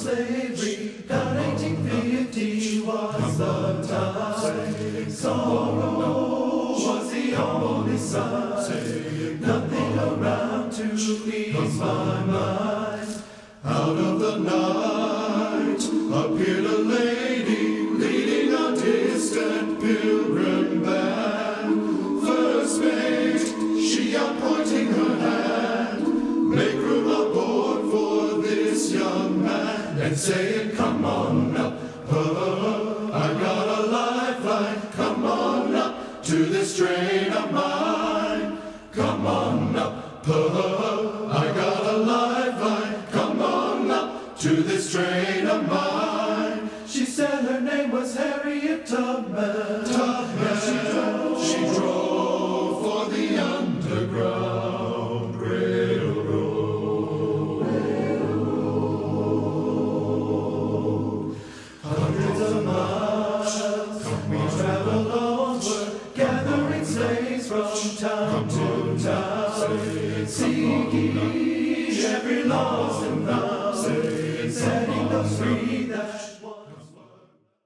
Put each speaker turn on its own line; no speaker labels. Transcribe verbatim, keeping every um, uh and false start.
slavery. Down eighteen fifty was the time. Sorrow was the only sign. Nothing around to ease my mind.
Out of the night appeared a lady leading a distant pilgrim band. First mate, she yelled, pointing her hand, "Make room aboard for this young man," and saying, "Come on up, uh, I got a lifeline. Come on up to this train of mine. Come on up, uh, I got a lifeline. Come on up to this train of mine."
She said her name was Harriet Tubman.
Tubman, she drove, she drove for the Underground Railroad.
Railroad. Hundreds of miles we traveled onward, gathering slaves from town to town, seeking every lost and found, setting those free that